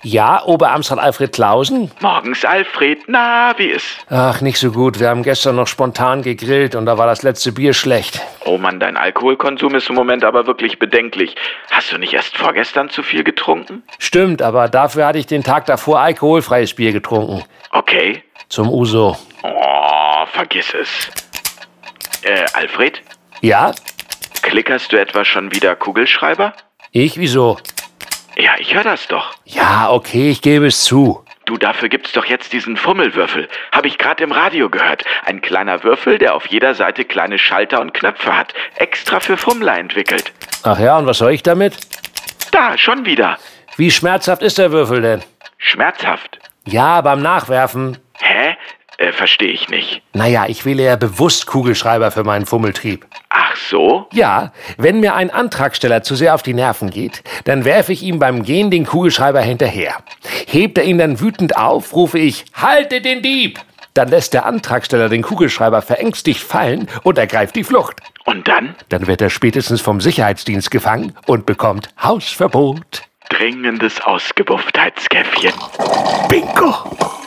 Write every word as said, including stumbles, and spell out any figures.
Ja, Oberamtsrat Alfred Clausen? Morgens, Alfred. Na, wie ist? Ach, nicht so gut. Wir haben gestern noch spontan gegrillt und da war das letzte Bier schlecht. Oh Mann, dein Alkoholkonsum ist im Moment aber wirklich bedenklich. Hast du nicht erst vorgestern zu viel getrunken? Stimmt, aber dafür hatte ich den Tag davor alkoholfreies Bier getrunken. Okay. Zum Uso. Oh, vergiss es. Äh, Alfred? Ja? Klickerst du etwa schon wieder Kugelschreiber? Ich? Wieso? Ja, ich höre das doch. Ja, okay, ich gebe es zu. Du, dafür gibt's doch jetzt diesen Fummelwürfel. Habe ich gerade im Radio gehört. Ein kleiner Würfel, der auf jeder Seite kleine Schalter und Knöpfe hat. Extra für Fummler entwickelt. Ach ja, und was soll ich damit? Da, schon wieder. Wie schmerzhaft ist der Würfel denn? Schmerzhaft? Ja, beim Nachwerfen. Hä? Äh, verstehe ich nicht. Naja, ich wähle ja bewusst Kugelschreiber für meinen Fummeltrieb. Ach so? Ja, wenn mir ein Antragsteller zu sehr auf die Nerven geht, dann werfe ich ihm beim Gehen den Kugelschreiber hinterher. Hebt er ihn dann wütend auf, rufe ich, halte den Dieb! Dann lässt der Antragsteller den Kugelschreiber verängstigt fallen und ergreift die Flucht. Und dann? Dann wird er spätestens vom Sicherheitsdienst gefangen und bekommt Hausverbot. Dringendes Ausgebufftheitskäffchen. Bingo!